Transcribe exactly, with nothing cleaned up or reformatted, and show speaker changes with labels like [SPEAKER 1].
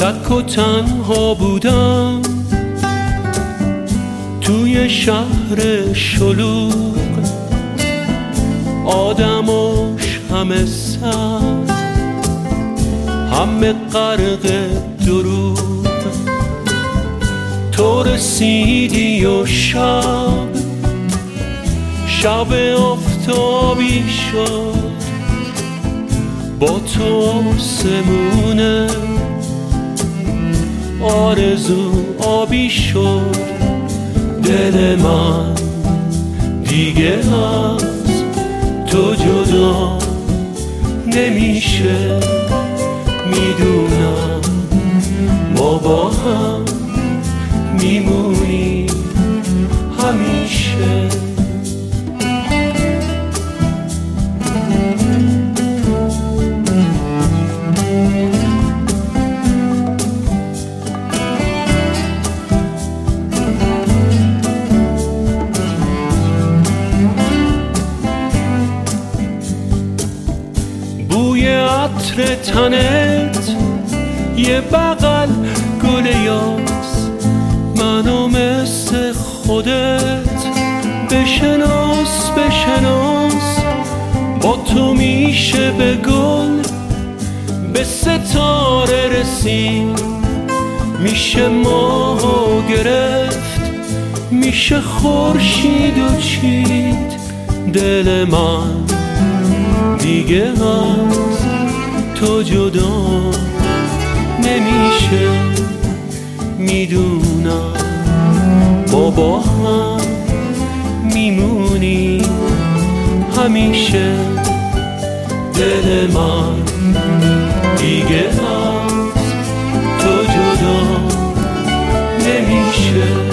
[SPEAKER 1] تک و تنها بودم توی شهر شلوغ، آدماش همه سر، همه غرق دروغ. تو رسیدی و شب شب آفتابی شد، با تو آسمونه آرزو آبی شد. دل من دیگه از تو جدا نمیشه، میدونم ما با هم میمونی همیشه. بوی عطر تنت یه بغل گل یاس، منو مثل خودت بشناس بشناس. با تو میشه به گل به ستاره رسید، میشه ماهو گرفت، میشه خورشید و چید. دل من دیگه از تو جدا نمیشه، میدونم ما با هم میمونی همیشه. دل من دیگه از تو جدا نمیشه.